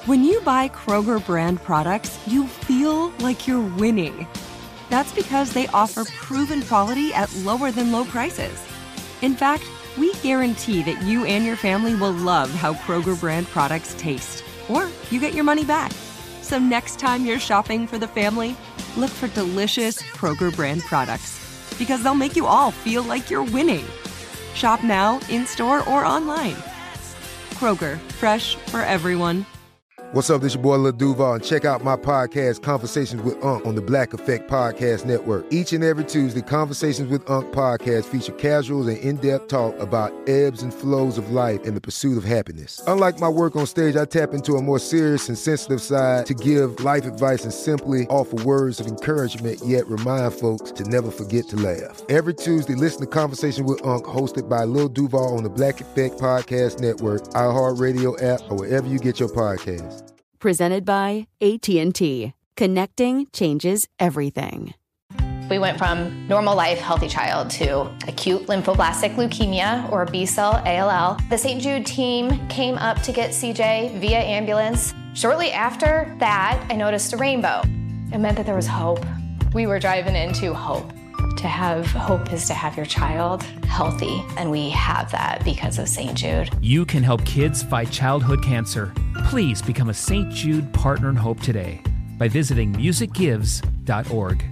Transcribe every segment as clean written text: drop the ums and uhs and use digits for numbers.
When you buy Kroger brand products, you feel like you're winning. That's because they offer proven quality at lower than low prices. In fact, we guarantee that you and your family will love how Kroger brand products taste, or you get your money back. So next time you're shopping for the family, look for delicious Kroger brand products, because they'll make you all feel like you're winning. Shop now, in-store, or online. Kroger, fresh for everyone. What's up, this your boy Lil Duval, and check out my podcast, Conversations with Unc, on the Black Effect Podcast Network. Each and every Tuesday, Conversations with Unc podcast feature casual and in-depth talk about ebbs and flows of life and the pursuit of happiness. Unlike my work on stage, I tap into a more serious and sensitive side to give life advice and simply offer words of encouragement, yet remind folks to never forget to laugh. Every Tuesday, listen to Conversation with Unc, hosted by Lil Duval on the Black Effect Podcast Network, iHeartRadio app, or wherever you get your podcasts. Presented by AT&T. Connecting changes everything. We went from normal life, healthy child to acute lymphoblastic leukemia, or B-cell ALL. The St. Jude team came up to get CJ via ambulance. Shortly after that, I noticed a rainbow. It meant that there was hope. We were driving into hope. To have hope is to have your child healthy, and we have that because of St. Jude. You can help kids fight childhood cancer. Please become a St. Jude Partner in Hope today by visiting musicgives.org.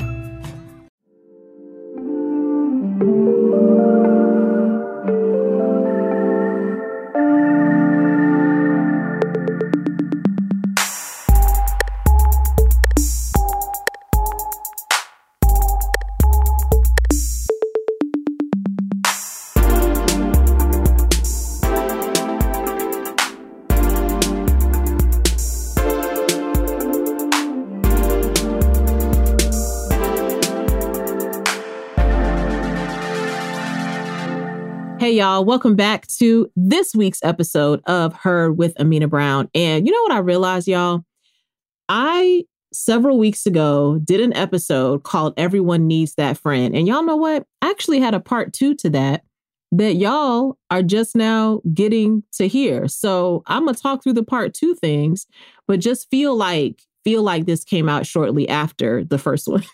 Hey, y'all. Welcome back to this week's episode of Heard with Amina Brown. And you know what I realized, y'all? I, several weeks ago, did an episode called Everyone Needs That Friend. And y'all know what? I actually had a part 2 to that y'all are just now getting to hear. So I'm going to talk through the part 2 things, but just feel like this came out shortly after the first one.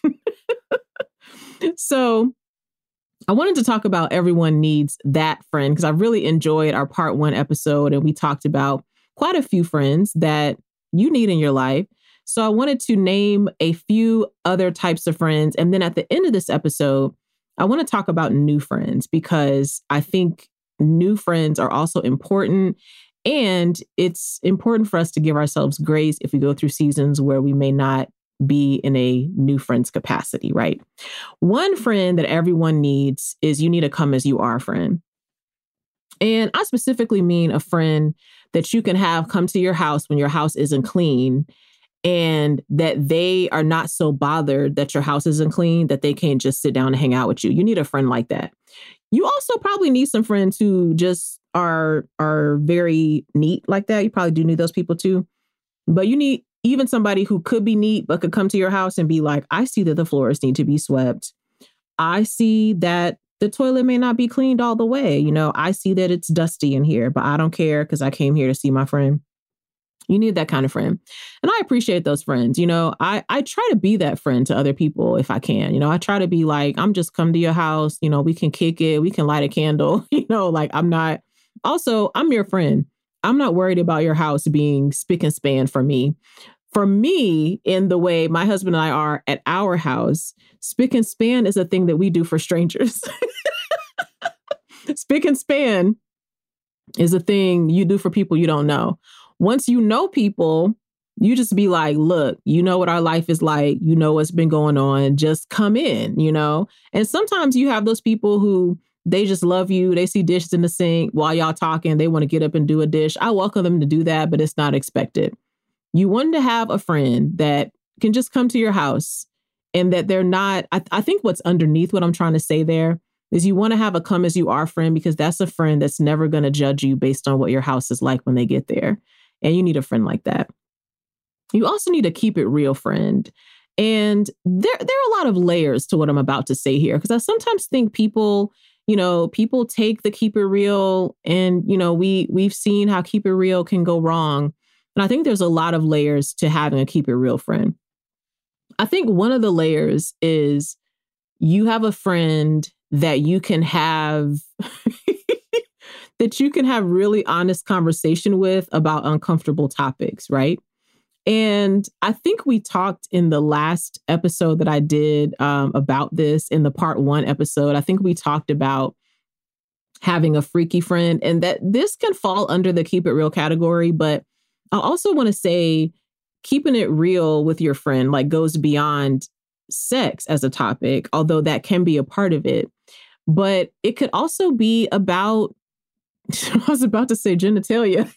So I wanted to talk about Everyone Needs That Friend, because I really enjoyed our part 1 episode, and we talked about quite a few friends that you need in your life. So I wanted to name a few other types of friends. And then at the end of this episode, I want to talk about new friends, because I think new friends are also important. And it's important for us to give ourselves grace if we go through seasons where we may not be in a new friend's capacity, right? One friend that everyone needs is you need a come as you are friend. And I specifically mean a friend that you can have come to your house when your house isn't clean, and that they are not so bothered that your house isn't clean that they can't just sit down and hang out with you. You need a friend like that. You also probably need some friends who just are very neat like that. You probably do need those people too. But you need even somebody who could be neat, but could come to your house and be like, I see that the floors need to be swept. I see that the toilet may not be cleaned all the way. You know, I see that it's dusty in here, but I don't care because I came here to see my friend. You need that kind of friend. And I appreciate those friends. You know, I try to be that friend to other people if I can. You know, I try to be like, I'm just come to your house. You know, we can kick it. We can light a candle. You know, like I'm your friend. I'm not worried about your house being spick and span for me. For me, in the way my husband and I are at our house, spick and span is a thing that we do for strangers. Spick and span is a thing you do for people you don't know. Once you know people, you just be like, look, you know what our life is like. You know what's been going on. Just come in, you know? And sometimes you have those people who they just love you. They see dishes in the sink while y'all talking. They want to get up and do a dish. I welcome them to do that, but it's not expected. You want to have a friend that can just come to your house and that they're not. I think what's underneath what I'm trying to say there is you want to have a come as you are friend, because that's a friend that's never going to judge you based on what your house is like when they get there. And you need a friend like that. You also need a keep it real friend. And there are a lot of layers to what I'm about to say here, because I sometimes think people take the keep it real, and, you know, we've seen how keep it real can go wrong. And I think there's a lot of layers to having a keep it real friend. I think one of the layers is you have a friend that you can have that you can have really honest conversation with about uncomfortable topics, right? And I think we talked in the last episode that I did about this, in the part 1 episode. I think we talked about having a freaky friend, and that this can fall under the keep it real category. But I also want to say keeping it real with your friend like goes beyond sex as a topic, although that can be a part of it. But it could also be about, I was about to say genitalia.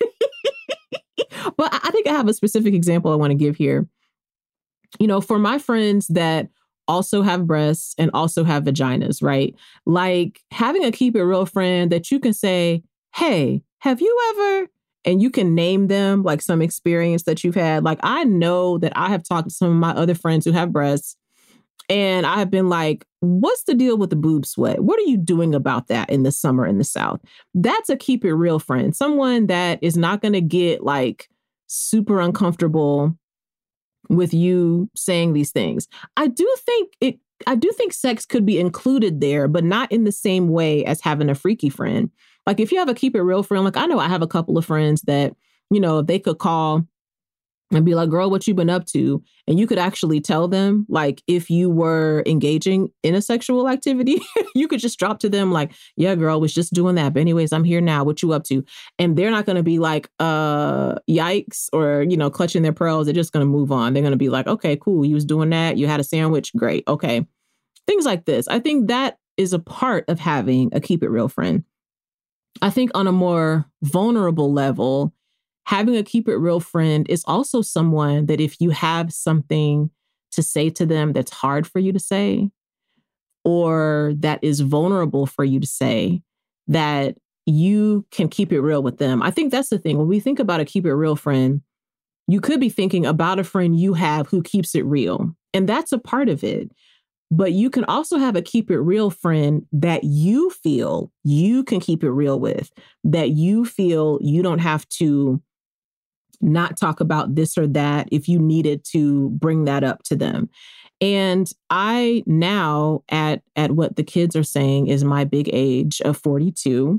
But I think I have a specific example I want to give here. You know, for my friends that also have breasts and also have vaginas, right? Like having a keep it real friend that you can say, hey, have you ever, and you can name them like some experience that you've had. Like I know that I have talked to some of my other friends who have breasts, and I've been like, what's the deal with the boob sweat? What are you doing about that in the summer in the South? That's a keep it real friend. Someone that is not going to get like super uncomfortable with you saying these things. I do think sex could be included there, but not in the same way as having a freaky friend. Like if you have a keep it real friend, like I know I have a couple of friends that, you know, if they could call and be like, girl, what you been up to? And you could actually tell them, like, if you were engaging in a sexual activity, you could just drop to them like, yeah, girl, was just doing that. But anyways, I'm here now. What you up to? And they're not going to be like, yikes, or, you know, clutching their pearls. They're just going to move on. They're going to be like, okay, cool. You was doing that. You had a sandwich. Great. Okay. Things like this. I think that is a part of having a keep it real friend. I think on a more vulnerable level, having a keep it real friend is also someone that if you have something to say to them that's hard for you to say, or that is vulnerable for you to say, that you can keep it real with them. I think that's the thing. When we think about a keep it real friend, you could be thinking about a friend you have who keeps it real. And that's a part of it. But you can also have a keep it real friend that you feel you can keep it real with, that you feel you don't have to not talk about this or that if you needed to bring that up to them. And I now, at what the kids are saying is my big age of 42,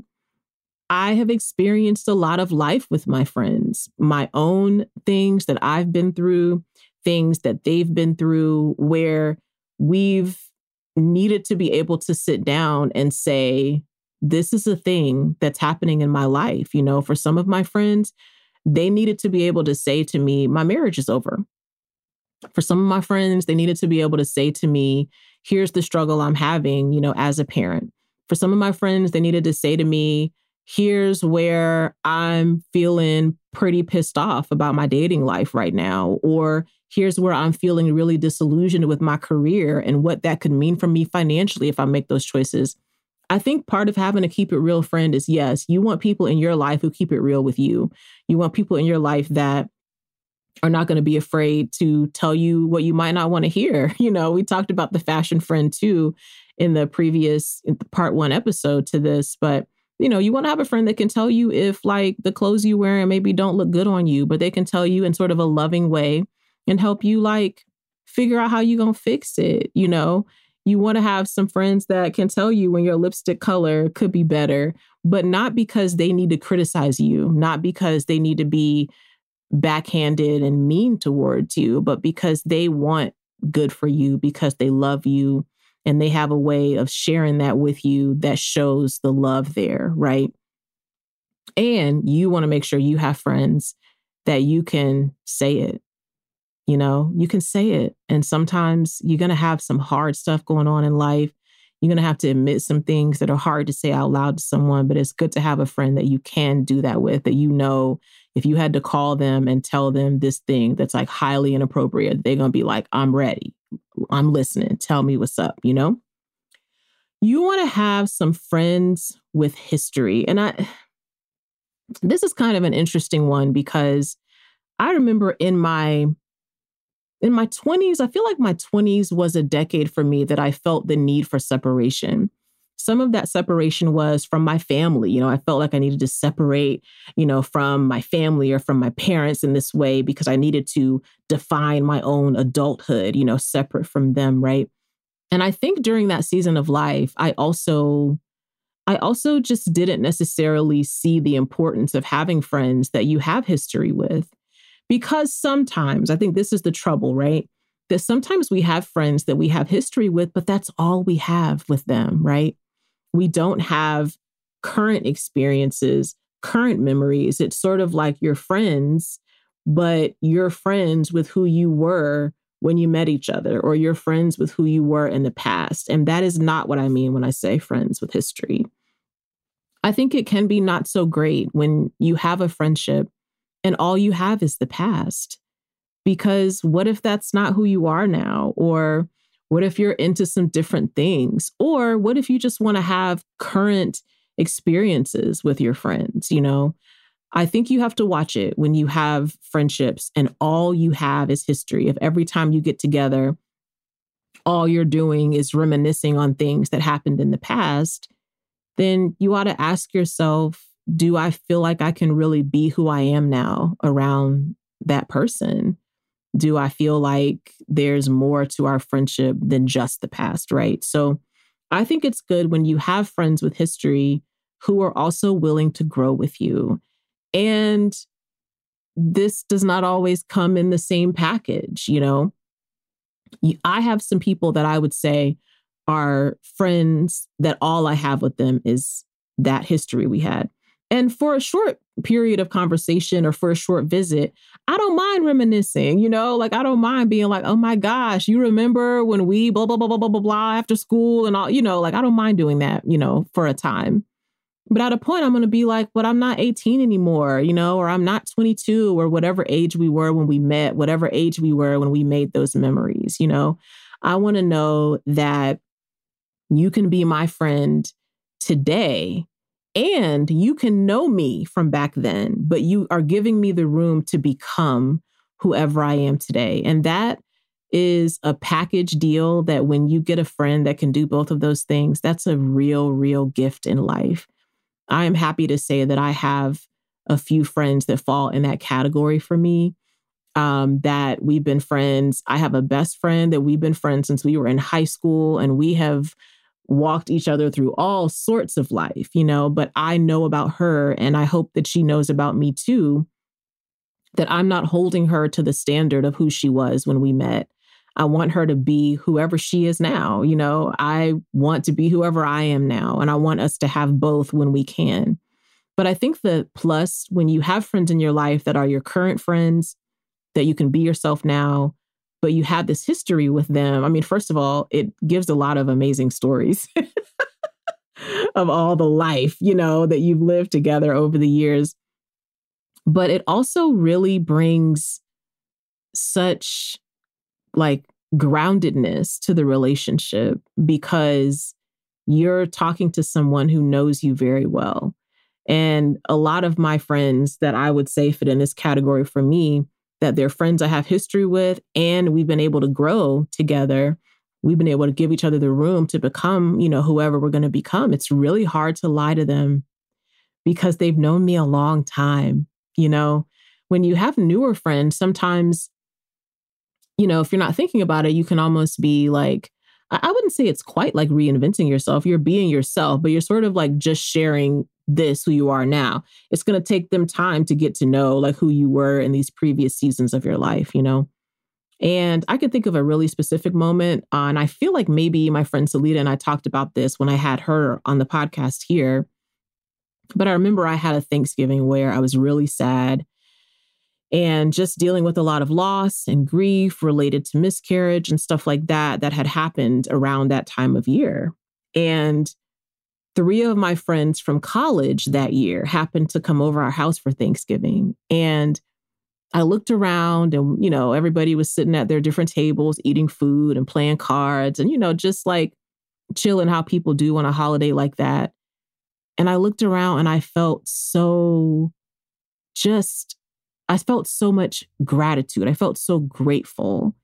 I have experienced a lot of life with my friends, my own things that I've been through, things that they've been through, where we've needed to be able to sit down and say, this is a thing that's happening in my life. You know, for some of my friends, they needed to be able to say to me, my marriage is over. For some of my friends, they needed to be able to say to me, here's the struggle I'm having, you know, as a parent. For some of my friends, they needed to say to me, here's where I'm feeling pretty pissed off about my dating life right now. Or here's where I'm feeling really disillusioned with my career and what that could mean for me financially if I make those choices. I think part of having a keep it real friend is, yes, you want people in your life who keep it real with you. You want people in your life that are not going to be afraid to tell you what you might not want to hear. You know, we talked about the fashion friend too in the previous part 1 episode to this, but you know, you want to have a friend that can tell you if like the clothes you wearing maybe don't look good on you, but they can tell you in sort of a loving way and help you like figure out how you're going to fix it. You know, you want to have some friends that can tell you when your lipstick color could be better, but not because they need to criticize you, not because they need to be backhanded and mean towards you, but because they want good for you, because they love you, and they have a way of sharing that with you that shows the love there, right? And you want to make sure you have friends that you can say it. You know, you can say it. And sometimes you're going to have some hard stuff going on in life. You're going to have to admit some things that are hard to say out loud to someone, but it's good to have a friend that you can do that with, that you know, if you had to call them and tell them this thing that's like highly inappropriate, they're going to be like, I'm ready. I'm listening. Tell me what's up, you know? You want to have some friends with history. And this is kind of an interesting one because I remember in my 20s, I feel like my 20s was a decade for me that I felt the need for separation. some of that separation was from my family. You know, I felt like I needed to separate, you know, from my family or from my parents in this way because I needed to define my own adulthood, you know, separate from them, right? And I think during that season of life, I also just didn't necessarily see the importance of having friends that you have history with. Because sometimes, I think this is the trouble, right? That sometimes we have friends that we have history with, but that's all we have with them, right? We don't have current experiences, current memories. It's sort of like you're friends, but you're friends with who you were when you met each other, or you're friends with who you were in the past. And that is not what I mean when I say friends with history. I think it can be not so great when you have a friendship and all you have is the past. Because what if that's not who you are now? Or what if you're into some different things? Or what if you just want to have current experiences with your friends? You know, I think you have to watch it when you have friendships and all you have is history. If every time you get together, all you're doing is reminiscing on things that happened in the past, then you ought to ask yourself, do I feel like I can really be who I am now around that person? Do I feel like there's more to our friendship than just the past, right? So I think it's good when you have friends with history who are also willing to grow with you. And this does not always come in the same package, you know? I have some people that I would say are friends that all I have with them is that history we had. And for a short period of conversation or for a short visit, I don't mind reminiscing, you know, like I don't mind being like, oh my gosh, you remember when we blah, blah, blah, blah, blah, blah, blah after school and all, you know, like I don't mind doing that, you know, for a time. But at a point, I'm going to be like, but I'm not 18 anymore, you know, or I'm not 22 or whatever age we were when we met, whatever age we were when we made those memories, you know. I want to know that you can be my friend today and you can know me from back then, but you are giving me the room to become whoever I am today. And that is a package deal that when you get a friend that can do both of those things, that's a real, real gift in life. I am happy to say that I have a few friends that fall in that category for me, that we've been friends. I have a best friend that we've been friends since we were in high school, and we have walked each other through all sorts of life, you know, but I know about her and I hope that she knows about me too, that I'm not holding her to the standard of who she was when we met. I want her to be whoever she is now. You know, I want to be whoever I am now, and I want us to have both when we can. But I think the plus, when you have friends in your life that are your current friends, that you can be yourself now, but you have this history with them. I mean, first of all, it gives a lot of amazing stories of all the life, you know, that you've lived together over the years. But it also really brings such like groundedness to the relationship because you're talking to someone who knows you very well. And a lot of my friends that I would say fit in this category for me, that they're friends I have history with, and we've been able to grow together. We've been able to give each other the room to become, you know, whoever we're going to become. It's really hard to lie to them because they've known me a long time. You know, when you have newer friends, sometimes, you know, if you're not thinking about it, you can almost be like, I wouldn't say it's quite like reinventing yourself. You're being yourself, but you're sort of like just sharing who you are now. It's going to take them time to get to know like who you were in these previous seasons of your life, you know? And I can think of a really specific moment. And I feel like maybe my friend Salita and I talked about this when I had her on the podcast here. But I remember I had a Thanksgiving where I was really sad and just dealing with a lot of loss and grief related to miscarriage and stuff like that had happened around that time of year. And 3 of my friends from college that year happened to come over our house for Thanksgiving. And I looked around and, you know, everybody was sitting at their different tables, eating food and playing cards and, you know, just like chilling how people do on a holiday like that. And I looked around and I felt so much gratitude. I felt so grateful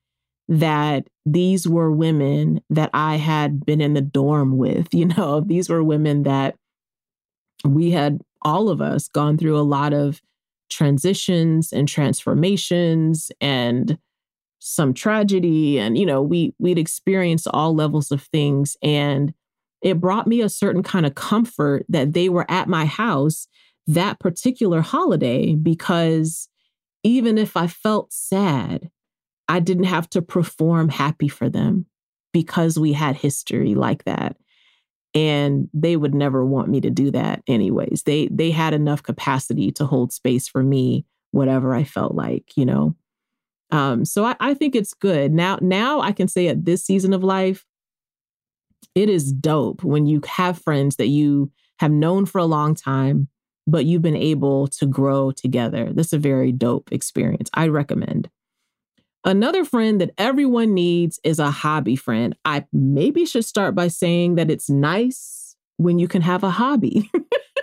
that these were women that I had been in the dorm with. These were women that we had, all of us, gone through a lot of transitions and transformations and some tragedy. And, we'd experienced all levels of things. And it brought me a certain kind of comfort that they were at my house that particular holiday, because even if I felt sad, I didn't have to perform happy for them because we had history like that. And they would never want me to do that anyways. They had enough capacity to hold space for me, whatever I felt like, So I think it's good. Now I can say at this season of life, it is dope when you have friends that you have known for a long time, but you've been able to grow together. This is a very dope experience. I recommend. Another friend that everyone needs is a hobby friend. I maybe should start by saying that it's nice when you can have a hobby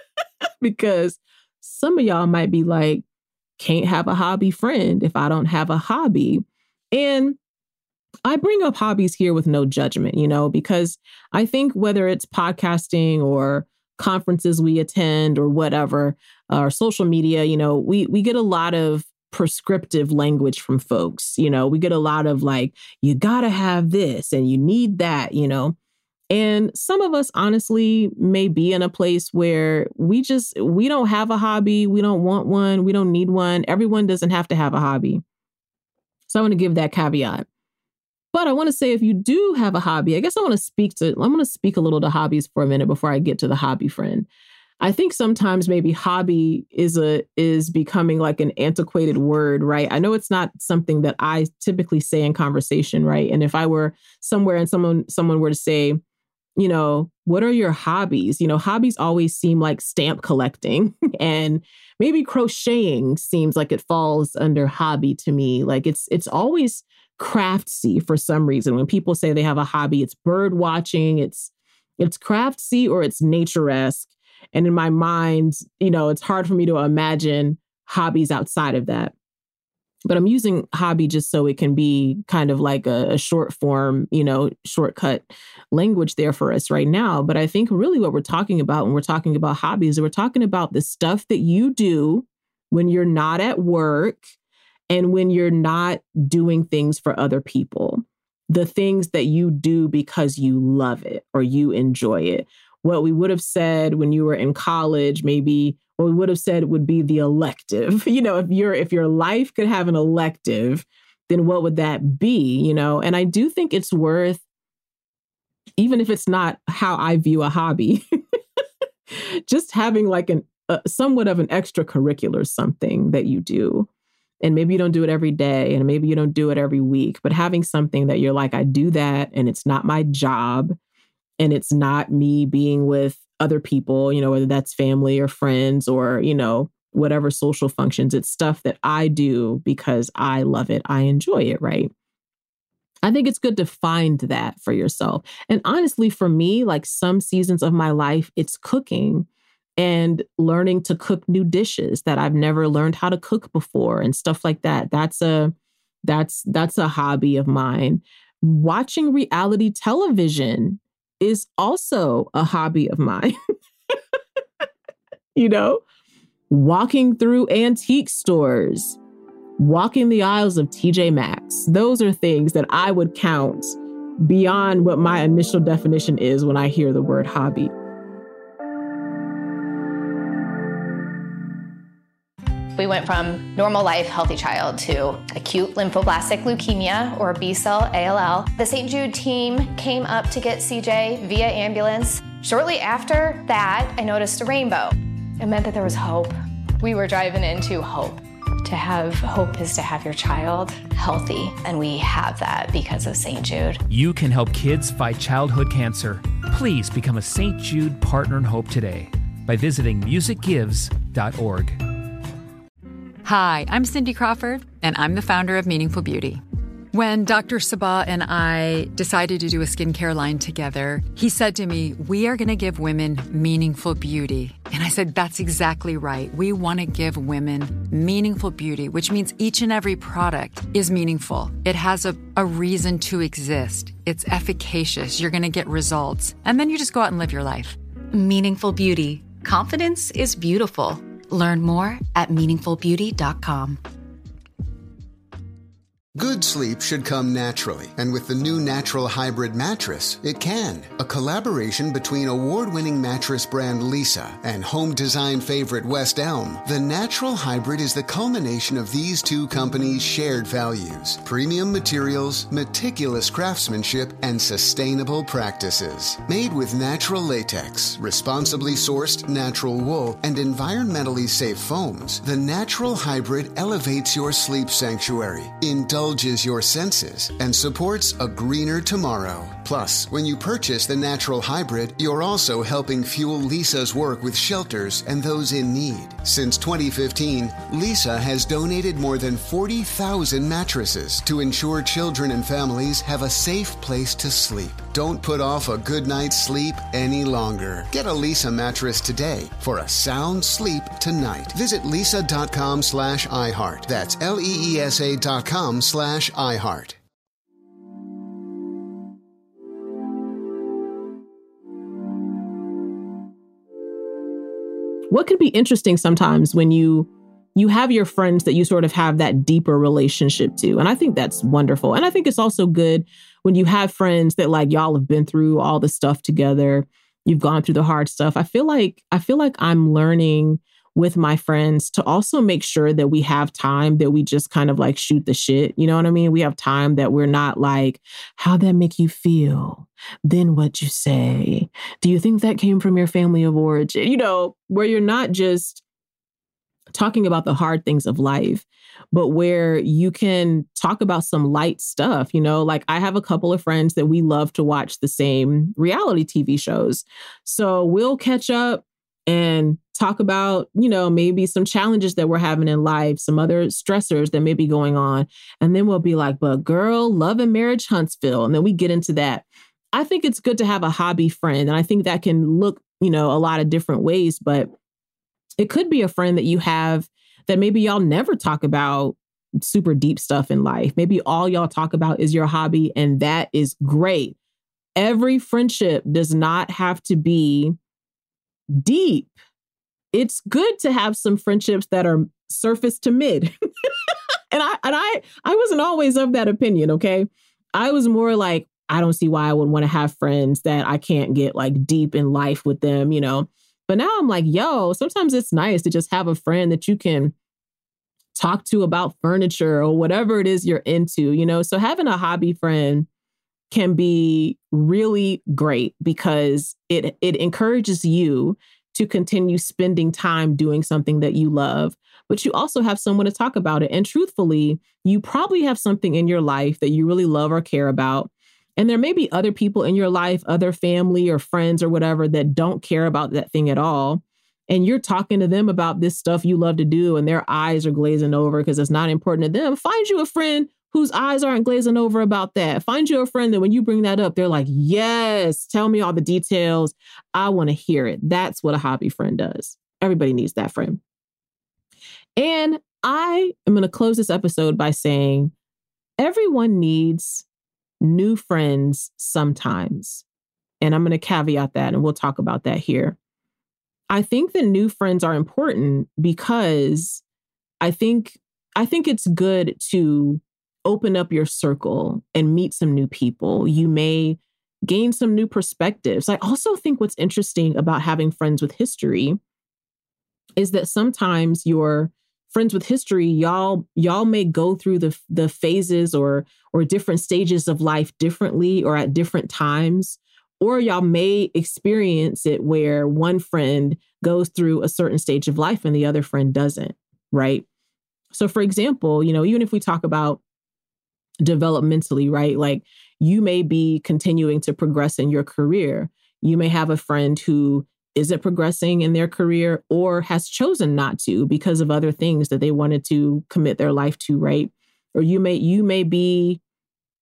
because some of y'all might be like, can't have a hobby friend if I don't have a hobby. And I bring up hobbies here with no judgment, because I think whether it's podcasting or conferences we attend or whatever, or social media, we get a lot of prescriptive language from folks. We get a lot of like, you gotta have this and you need that, and some of us honestly may be in a place where we don't have a hobby. We don't want one. We don't need one. Everyone doesn't have to have a hobby. So I want to give that caveat. But I want to say, if you do have a hobby, I guess I'm going to speak a little to hobbies for a minute before I get to the hobby friend. I think sometimes maybe hobby is becoming like an antiquated word, right? I know it's not something that I typically say in conversation, right? And if I were somewhere and someone were to say, what are your hobbies? Hobbies always seem like stamp collecting and maybe crocheting seems like it falls under hobby to me. Like it's always craftsy for some reason. When people say they have a hobby, it's bird watching, it's craftsy or it's nature-esque. And in my mind, it's hard for me to imagine hobbies outside of that. But I'm using hobby just so it can be kind of like a short form, shortcut language there for us right now. But I think really what we're talking about when we're talking about hobbies, we're talking about the stuff that you do when you're not at work and when you're not doing things for other people. The things that you do because you love it or you enjoy it. What we would have said when you were in college, maybe what we would have said would be the elective. If your life could have an elective, then what would that be? And I do think it's worth, even if it's not how I view a hobby, just having like somewhat of an extracurricular something that you do. And maybe you don't do it every day and maybe you don't do it every week, but having something that you're like, I do that and it's not my job. And it's not me being with other people, whether that's family or friends or, whatever social functions. It's stuff that I do because I love it. I enjoy it, right? I think it's good to find that for yourself. And honestly, for me, like some seasons of my life, it's cooking and learning to cook new dishes that I've never learned how to cook before and stuff like that. That's a hobby of mine. Watching reality television is also a hobby of mine. Walking through antique stores, walking the aisles of TJ Maxx. Those are things that I would count beyond what my initial definition is when I hear the word hobby. We went from normal life, healthy child to acute lymphoblastic leukemia or B-cell ALL. The St. Jude team came up to get CJ via ambulance. Shortly after that, I noticed a rainbow. It meant that there was hope. We were driving into hope. To have hope is to have your child healthy, and we have that because of St. Jude. You can help kids fight childhood cancer. Please become a St. Jude Partner in Hope today by visiting musicgives.org. Hi, I'm Cindy Crawford, and I'm the founder of Meaningful Beauty. When Dr. Sabah and I decided to do a skincare line together, he said to me, we are going to give women meaningful beauty. And I said, that's exactly right. We want to give women meaningful beauty, which means each and every product is meaningful. It has a reason to exist. It's efficacious. You're going to get results. And then you just go out and live your life. Meaningful beauty. Confidence is beautiful. Learn more at meaningfulbeauty.com. Good sleep should come naturally, and with the new Natural Hybrid mattress, it can. A collaboration between award-winning mattress brand Leesa and home design favorite West Elm, the Natural Hybrid is the culmination of these two companies' shared values: premium materials, meticulous craftsmanship, and sustainable practices. Made with natural latex, responsibly sourced natural wool, and environmentally safe foams, the Natural Hybrid elevates your sleep sanctuary, indulges your senses, and supports a greener tomorrow. Plus, when you purchase the Natural Hybrid, you're also helping fuel Leesa's work with shelters and those in need. Since 2015, Leesa has donated more than 40,000 mattresses to ensure children and families have a safe place to sleep. Don't put off a good night's sleep any longer. Get a Leesa mattress today for a sound sleep tonight. Visit leesa.com/iHeart. That's LEESA.com/iHeart. What can be interesting sometimes when you have your friends that you sort of have that deeper relationship to. And I think that's wonderful. And I think it's also good when you have friends that like y'all have been through all the stuff together. You've gone through the hard stuff. I feel like I'm learning with my friends to also make sure that we have time that we just kind of like shoot the shit. You know what I mean? We have time that we're not like, how'd that make you feel? Then what'd you say? Do you think that came from your family of origin? You know, where you're not just talking about the hard things of life, but where you can talk about some light stuff. You know, like I have a couple of friends that we love to watch the same reality TV shows. So we'll catch up and talk about, you know, maybe some challenges that we're having in life, some other stressors that may be going on. And then we'll be like, but girl, Love and Marriage Huntsville. And then we get into that. I think it's good to have a hobby friend. And I think that can look, you know, a lot of different ways, but it could be a friend that you have that maybe y'all never talk about super deep stuff in life. Maybe all y'all talk about is your hobby, and that is great. Every friendship does not have to be deep. It's good to have some friendships that are surface to mid. And I wasn't always of that opinion, okay? I was more like, I don't see why I would want to have friends that I can't get like deep in life with them, you know? But now I'm like, yo, sometimes it's nice to just have a friend that you can talk to about furniture or whatever it is you're into, you know? So having a hobby friend can be really great because it encourages you to continue spending time doing something that you love, but you also have someone to talk about it. And truthfully, you probably have something in your life that you really love or care about. And there may be other people in your life, other family or friends or whatever, that don't care about that thing at all. And you're talking to them about this stuff you love to do and their eyes are glazing over because it's not important to them. Find you a friend whose eyes aren't glazing over about that. Find you a friend that when you bring that up, they're like, yes, tell me all the details. I want to hear it. That's what a hobby friend does. Everybody needs that friend. And I am going to close this episode by saying everyone needs new friends sometimes. And I'm going to caveat that, and we'll talk about that here. I think that new friends are important because I think it's good to open up your circle and meet some new people. You may gain some new perspectives. I also think what's interesting about having friends with history is that sometimes your friends with history, y'all may go through the phases or different stages of life differently or at different times, or y'all may experience it where one friend goes through a certain stage of life and the other friend doesn't, right? So for example, you know, even if we talk about developmentally, right? Like you may be continuing to progress in your career. You may have a friend who isn't progressing in their career or has chosen not to because of other things that they wanted to commit their life to, right? Or you may be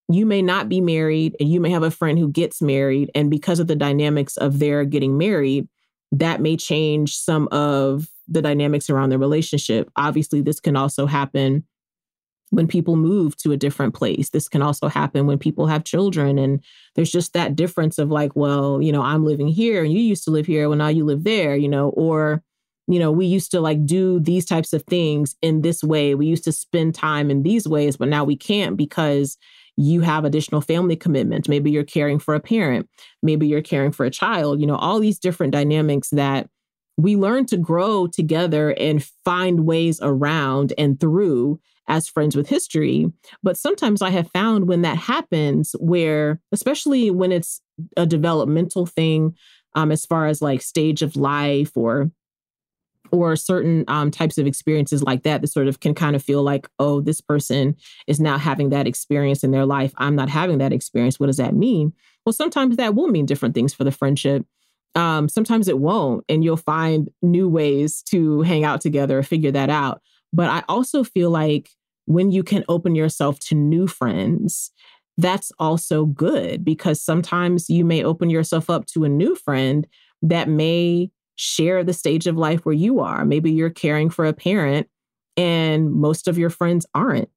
you may not be married and you may have a friend who gets married. And because of the dynamics of their getting married, that may change some of the dynamics around their relationship. Obviously, this can also happen when people move to a different place. This can also happen when people have children. And there's just that difference of like, well, I'm living here and you used to live here. Well, now you live there, or, we used to like do these types of things in this way. We used to spend time in these ways, but now we can't because you have additional family commitments. Maybe you're caring for a parent. Maybe you're caring for a child, all these different dynamics that we learn to grow together and find ways around and through as friends with history. But sometimes I have found when that happens, where, especially when it's a developmental thing, as far as like stage of life or certain types of experiences like that sort of can kind of feel like, oh, this person is now having that experience in their life. I'm not having that experience. What does that mean? Well, sometimes that will mean different things for the friendship. Sometimes it won't. And you'll find new ways to hang out together, figure that out. But I also feel like when you can open yourself to new friends, that's also good, because sometimes you may open yourself up to a new friend that may share the stage of life where you are. Maybe you're caring for a parent and most of your friends aren't,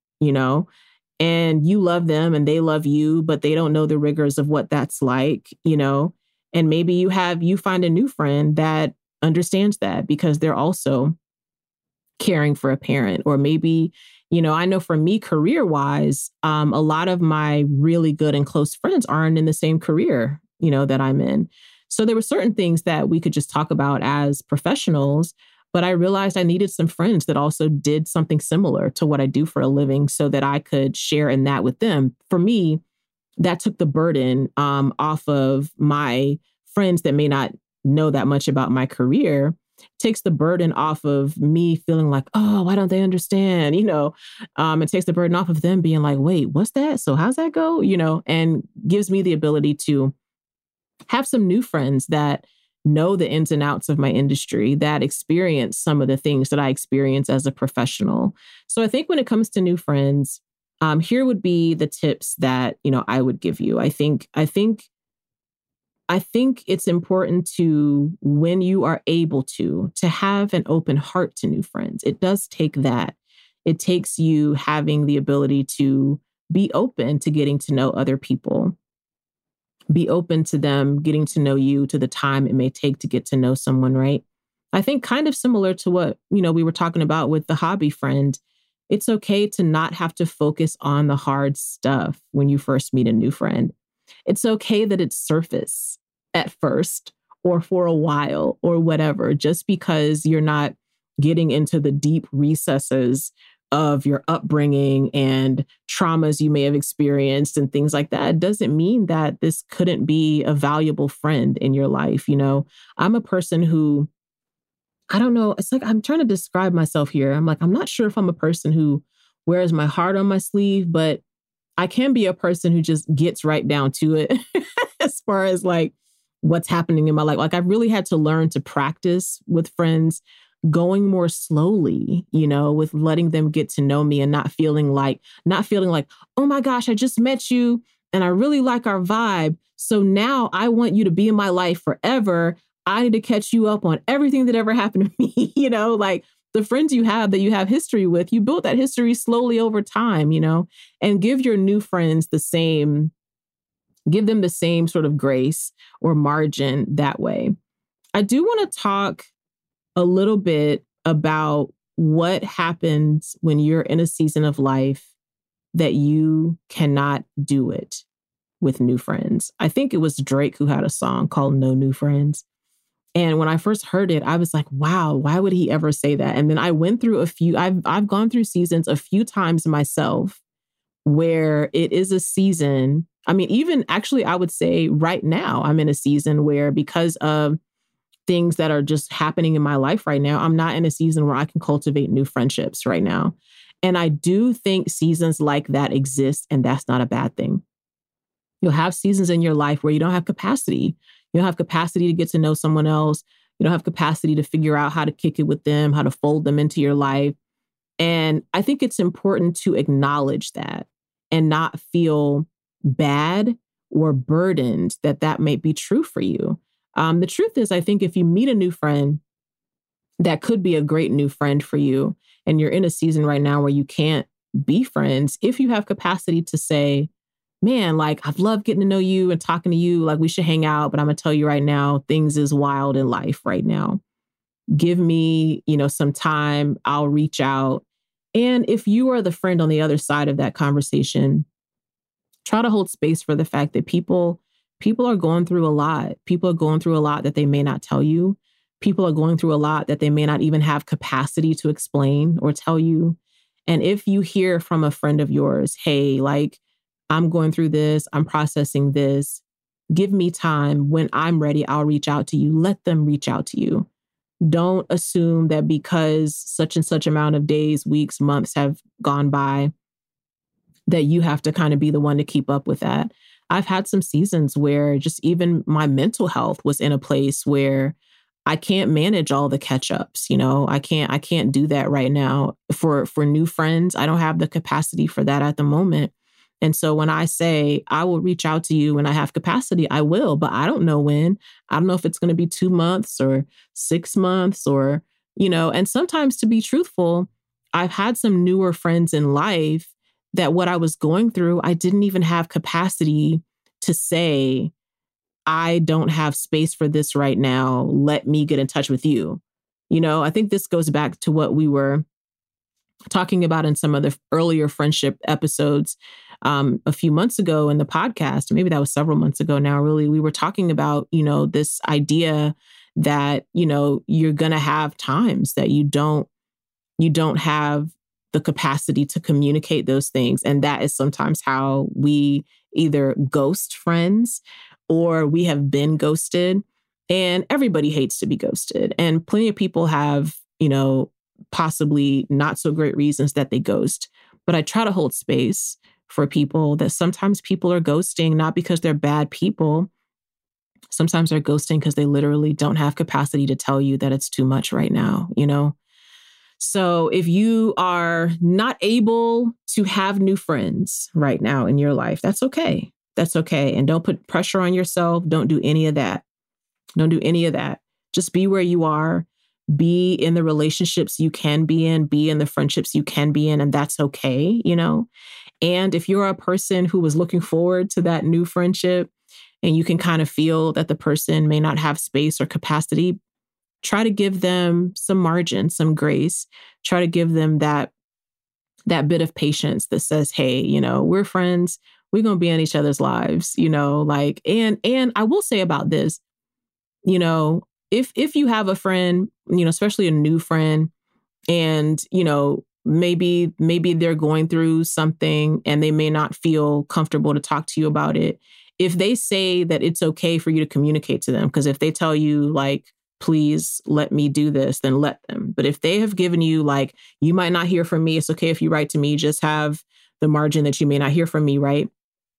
and you love them and they love you, but they don't know the rigors of what that's like, and maybe you find a new friend that understands that because they're also caring for a parent. Or maybe, I know for me, career-wise, a lot of my really good and close friends aren't in the same career, that I'm in. So there were certain things that we could just talk about as professionals, but I realized I needed some friends that also did something similar to what I do for a living so that I could share in that with them. For me, that took the burden off of my friends that may not know that much about my career. Takes the burden off of me feeling like, oh, why don't they understand? It takes the burden off of them being like, wait, what's that? So how's that go? And gives me the ability to have some new friends that know the ins and outs of my industry, that experience some of the things that I experience as a professional. So I think when it comes to new friends, here would be the tips that, I would give you. I think it's important to, when you are able to have an open heart to new friends. It does take that. It takes you having the ability to be open to getting to know other people. Be open to them getting to know you, to the time it may take to get to know someone, right? I think kind of similar to what, we were talking about with the hobby friend. It's okay to not have to focus on the hard stuff when you first meet a new friend. It's okay that it's surface at first or for a while or whatever, just because you're not getting into the deep recesses of your upbringing and traumas you may have experienced and things like that doesn't mean that this couldn't be a valuable friend in your life. I'm a person who, I don't know, it's like I'm trying to describe myself here. I'm like, I'm not sure if I'm a person who wears my heart on my sleeve, but I can be a person who just gets right down to it as far as like what's happening in my life. Like I've really had to learn to practice with friends going more slowly, with letting them get to know me and not feeling like, oh my gosh, I just met you and I really like our vibe. So now I want you to be in my life forever. I need to catch you up on everything that ever happened to me, like the friends you have that you have history with, you build that history slowly over time, and give your new friends give them the same sort of grace or margin that way. I do want to talk a little bit about what happens when you're in a season of life that you cannot do it with new friends. I think it was Drake who had a song called No New Friends. And when I first heard it, I was like, wow, why would he ever say that? And then I went through I've gone through seasons a few times myself where it is a season. I mean, even actually, I would say right now, I'm in a season where, because of things that are just happening in my life right now, I'm not in a season where I can cultivate new friendships right now. And I do think seasons like that exist, and that's not a bad thing. You'll have seasons in your life where you don't have capacity. You don't have capacity to get to know someone else. You don't have capacity to figure out how to kick it with them, how to fold them into your life. And I think it's important to acknowledge that and not feel bad or burdened that may be true for you. The truth is, I think if you meet a new friend that could be a great new friend for you, and you're in a season right now where you can't be friends, if you have capacity to say, man, like, I've loved getting to know you and talking to you, like, we should hang out, but I'm going to tell you right now, things is wild in life right now. Give me, some time. I'll reach out. And if you are the friend on the other side of that conversation, try to hold space for the fact that people are going through a lot. People are going through a lot that they may not tell you. People are going through a lot that they may not even have capacity to explain or tell you. And if you hear from a friend of yours, hey, like, I'm going through this, I'm processing this, give me time. When I'm ready, I'll reach out to you. Let them reach out to you. Don't assume that because such and such amount of days, weeks, months have gone by, that you have to kind of be the one to keep up with that. I've had some seasons where just even my mental health was in a place where I can't manage all the catch-ups. I can't do that right now. For new friends, I don't have the capacity for that at the moment. And so when I say I will reach out to you when I have capacity, I will, but I don't know when. I don't know if it's going to be 2 months or 6 months or, and sometimes, to be truthful, I've had some newer friends in life that what I was going through, I didn't even have capacity to say, I don't have space for this right now. Let me get in touch with you. I think this goes back to what we were talking about in some of the earlier friendship episodes a few months ago in the podcast. Maybe that was several months ago now, really. We were talking about, this idea that, you're going to have times that you don't have the capacity to communicate those things. And that is sometimes how we either ghost friends or we have been ghosted. And everybody hates to be ghosted. And plenty of people have, possibly not so great reasons that they ghost. But I try to hold space for people that sometimes people are ghosting, not because they're bad people. Sometimes they're ghosting because they literally don't have capacity to tell you that it's too much right now, So if you are not able to have new friends right now in your life, that's okay. That's okay. And don't put pressure on yourself. Don't do any of that. Don't do any of that. Just be where you are. Be in the relationships you can be in the friendships you can be in, and that's okay, And if you're a person who was looking forward to that new friendship and you can kind of feel that the person may not have space or capacity, try to give them some margin, some grace. Try to give them that bit of patience that says, hey, we're friends. We're going to be in each other's lives, and I will say about this, if you have a friend, especially a new friend, and, maybe they're going through something and they may not feel comfortable to talk to you about it. If they say that it's okay for you to communicate to them, because if they tell you like, please let me do this, then let them. But if they have given you like, you might not hear from me, it's okay if you write to me, just have the margin that you may not hear from me, right?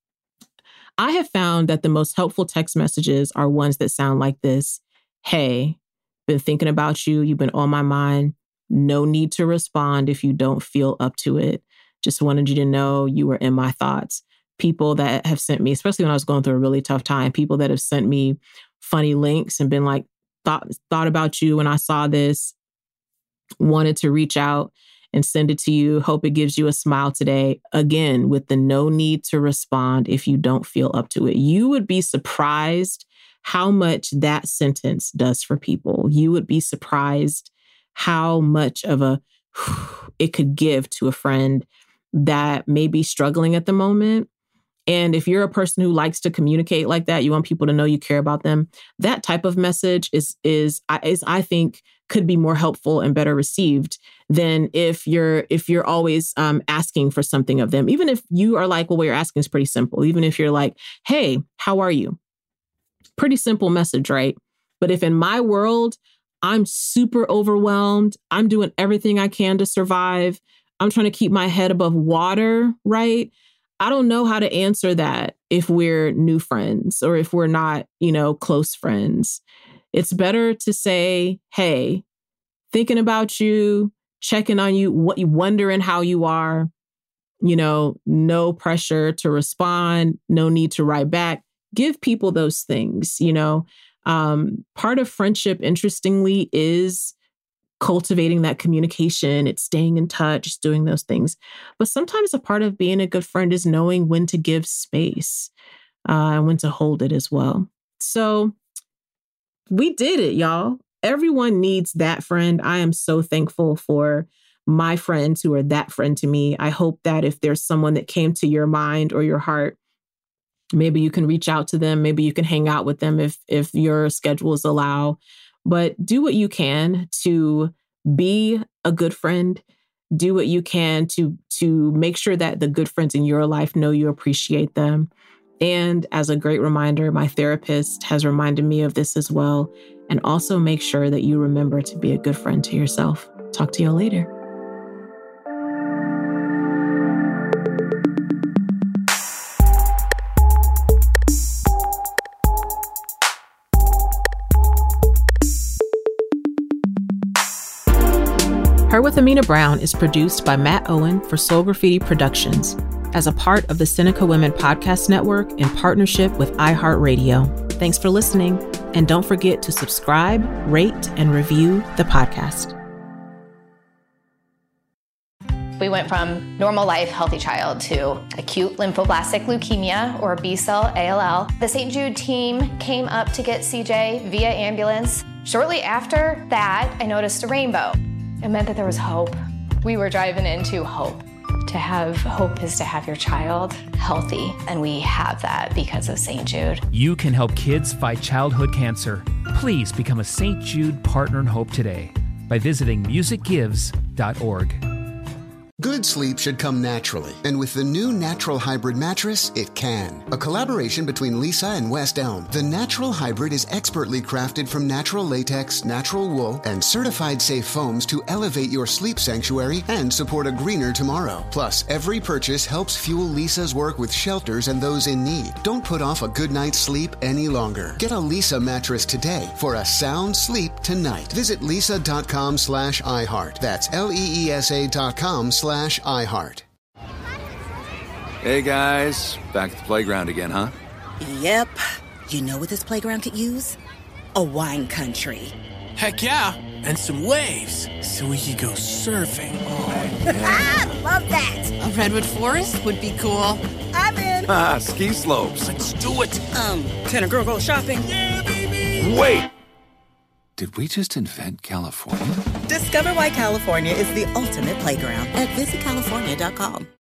I have found that the most helpful text messages are ones that sound like this. Hey, been thinking about you. You've been on my mind. No need to respond if you don't feel up to it. Just wanted you to know you were in my thoughts. People that have sent me, especially when I was going through a really tough time, people that have sent me funny links and been like, thought about you when I saw this, wanted to reach out and send it to you. Hope it gives you a smile today. Again, with the no need to respond if you don't feel up to it. You would be surprised how much that sentence does for people. You would be surprised how much of it could give to a friend that may be struggling at the moment. And if you're a person who likes to communicate like that, you want people to know you care about them, that type of message is I think could be more helpful and better received than if you're always asking for something of them. Even if you are like, well, what you're asking is pretty simple. Even if you're like, hey, how are you? Pretty simple message, right? But if in my world, I'm super overwhelmed, I'm doing everything I can to survive, I'm trying to keep my head above water, right? I don't know how to answer that if we're new friends or if we're not, close friends. It's better to say, hey, thinking about you, checking on you, wondering how you are. no pressure to respond, no need to write back. Give people those things, Part of friendship, interestingly, is cultivating that communication. It's staying in touch, doing those things. But sometimes a part of being a good friend is knowing when to give space and when to hold it as well. So we did it, y'all. Everyone needs that friend. I am so thankful for my friends who are that friend to me. I hope that if there's someone that came to your mind or your heart, maybe you can reach out to them. Maybe you can hang out with them if your schedules allow. But do what you can to be a good friend. Do what you can to make sure that the good friends in your life know you appreciate them. And as a great reminder, my therapist has reminded me of this as well. And also make sure that you remember to be a good friend to yourself. Talk to you later. Her with Amina Brown is produced by Matt Owen for Soul Graffiti Productions as a part of the Seneca Women Podcast Network in partnership with iHeartRadio. Thanks for listening, and don't forget to subscribe, rate, and review the podcast. We went from normal life, healthy child to acute lymphoblastic leukemia, or B-cell ALL. The St. Jude team came up to get CJ via ambulance. Shortly after that, I noticed a rainbow. It meant that there was hope. We were driving into hope. To have hope is to have your child healthy, and we have that because of St. Jude. You can help kids fight childhood cancer. Please become a St. Jude Partner in Hope today by visiting musicgives.org. Good sleep should come naturally, and with the new Natural Hybrid mattress, it can. A collaboration between Lisa and West Elm, the Natural Hybrid is expertly crafted from natural latex, natural wool, and certified safe foams to elevate your sleep sanctuary and support a greener tomorrow. Plus, every purchase helps fuel Lisa's work with shelters and those in need. Don't put off a good night's sleep any longer. Get a Lisa mattress today for a sound sleep tonight. Visit lisa.com/iHeart. That's LEESA.com/iHeart. Hey guys, back at the playground again, huh? Yep. You know what this playground could use? A wine country. Heck yeah, and some waves so we could go surfing. Oh, yeah. Love that. A redwood forest would be cool. I'm in. Ski slopes. Let's do it. Can a girl go shopping? Yeah, baby. Wait. Did we just invent California? Discover why California is the ultimate playground at visitcalifornia.com.